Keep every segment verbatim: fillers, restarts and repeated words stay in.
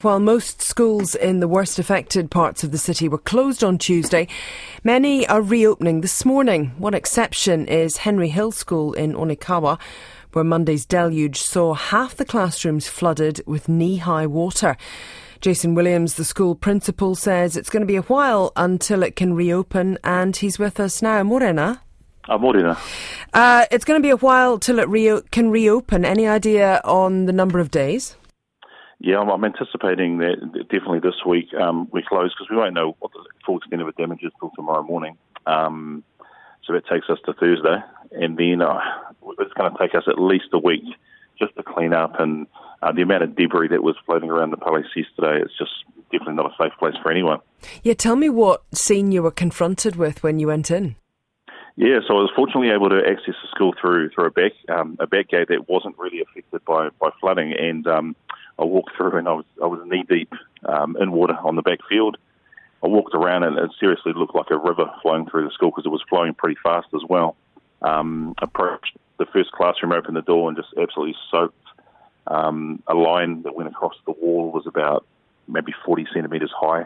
While most schools in the worst affected parts of the city were closed on Tuesday, many are reopening this morning. One exception is Henry Hill School in Onikawa, where Monday's deluge saw half the classrooms flooded with knee-high water. Jason Williams, the school principal, says it's going to be a while until it can reopen, and he's with us now. Morena. Uh, Morena. Uh, it's going to be a while till it reo- can reopen. Any idea on the number of days? Yeah, I'm, I'm anticipating that definitely this week um, we close because we won't know what the full extent of the damage is till tomorrow morning. Um, so that takes us to Thursday, and then uh, it's going to take us at least a week just to clean up. And uh, the amount of debris that was floating around the palace yesterday, it's just definitely not a safe place for anyone. Yeah, tell me what scene you were confronted with when you went in. Yeah, so I was fortunately able to access the school through through a back um, a back gate that wasn't really affected by, by flooding, and um, I walked through and I was I was knee deep um, in water on the back field. I walked around and it seriously looked like a river flowing through the school because it was flowing pretty fast as well. Um, approached the first classroom, opened the door and just absolutely soaked. Um, a line that went across the wall was about maybe forty centimetres high.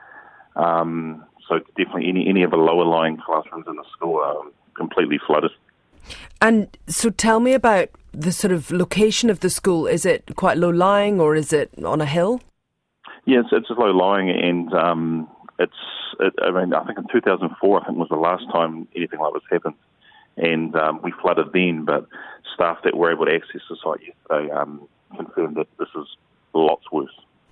Um, so definitely any, any of the lower lying classrooms in the school are completely flooded. And so tell me about the sort of location of the school. Is it quite low lying or is it on a hill? Yeah, it's, it's low lying, and um, it's. It, I mean, I think in two thousand four, I think was the last time anything like this happened, and um, we flooded then. But staff that were able to access the site yesterday um, confirmed that this is lots worse.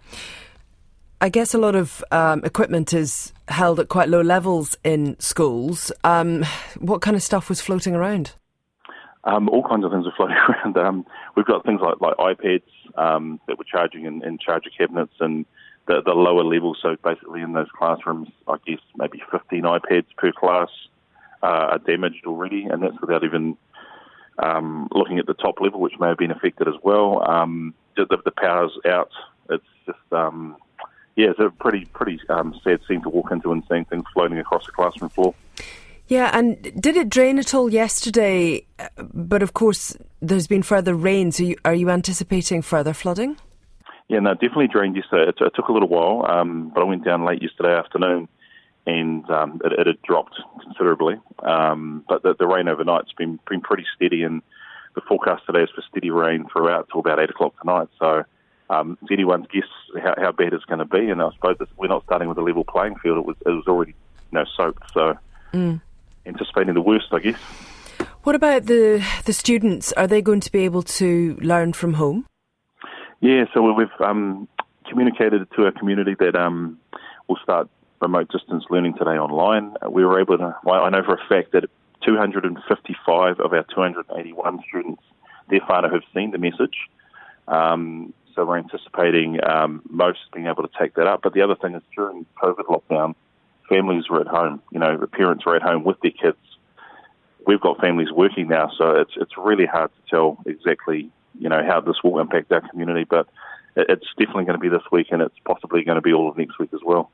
I guess a lot of um, equipment is held at quite low levels in schools. Um, what kind of stuff was floating around? Um, all kinds of things are floating around. Um, we've got things like, like iPads um, that we're charging in, in charger cabinets, and the, the lower level. So basically in those classrooms, I guess maybe fifteen iPads per class uh, are damaged already, and that's without even um, looking at the top level, which may have been affected as well. Um, the, the power's out. It's just... Um, Yeah, it's a pretty pretty um, sad scene to walk into and seeing things floating across the classroom floor. Yeah, and did it drain at all yesterday? But of course, there's been further rain, so you, are you anticipating further flooding? Yeah, no, definitely drained yesterday. It, it took a little while, um, but I went down late yesterday afternoon, and um, it, it had dropped considerably. Um, but the, the rain overnight's been been pretty steady, and the forecast today is for steady rain throughout till about eight o'clock tonight. So. Um, it's anyone's guess how, how bad it's going to be, and I suppose we're not starting with a level playing field. It was it was already you know soaked, so mm. anticipating the worst, I guess. What about the the students? Are they going to be able to learn from home? Yeah, so we've um, communicated to our community that um, we'll start remote distance learning today online. We were able to. Well, I know for a fact that two hundred fifty-five of our two hundred eighty-one students, their whānau have seen the message. Um, So we're anticipating um, most being able to take that up. But the other thing is during COVID lockdown, families were at home. You know, the parents were at home with their kids. We've got families working now, so it's it's really hard to tell exactly, you know, how this will impact our community. But it's definitely going to be this week, and it's possibly going to be all of next week as well.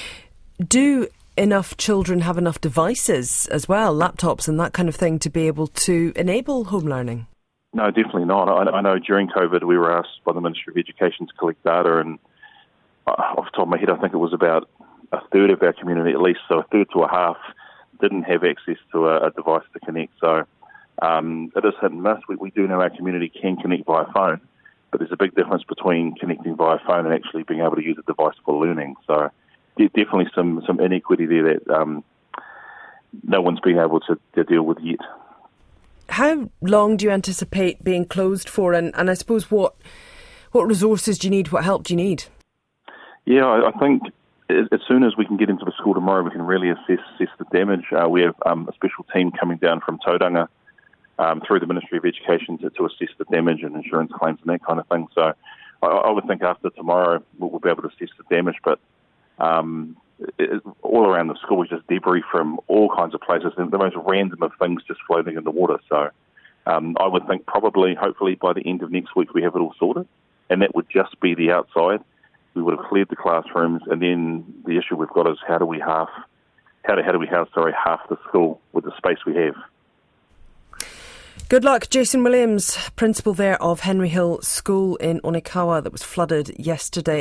Do enough children have enough devices as well, laptops and that kind of thing, to be able to enable home learning? No, definitely not. I, I know during COVID we were asked by the Ministry of Education to collect data, and uh, off the top of my head I think it was about a third of our community at least, so a third to a half didn't have access to a, a device to connect. So um, it is hit and miss. We, we do know our community can connect via phone, but there's a big difference between connecting via phone and actually being able to use a device for learning. So there's definitely some, some inequity there that um, no one's been able to, to deal with yet. How long do you anticipate being closed for, and, and I suppose what what resources do you need, what help do you need? Yeah, I, I think as soon as we can get into the school tomorrow, we can really assess, assess the damage. Uh, we have um, a special team coming down from Tauranga um, through the Ministry of Education to, to assess the damage and insurance claims and that kind of thing. So I, I would think after tomorrow we'll, we'll be able to assess the damage, but um, it, all around the school is just debris from all kinds of places, and the most random of things just floating in the water. So um, I would think probably, hopefully by the end of next week we have it all sorted, and that would just be the outside. We would have cleared the classrooms, and then the issue we've got is how do we half, how do, how do we house, sorry, half the school with the space we have? Good luck. Jason Williams, principal there of Henry Hill School in Onikawa that was flooded yesterday.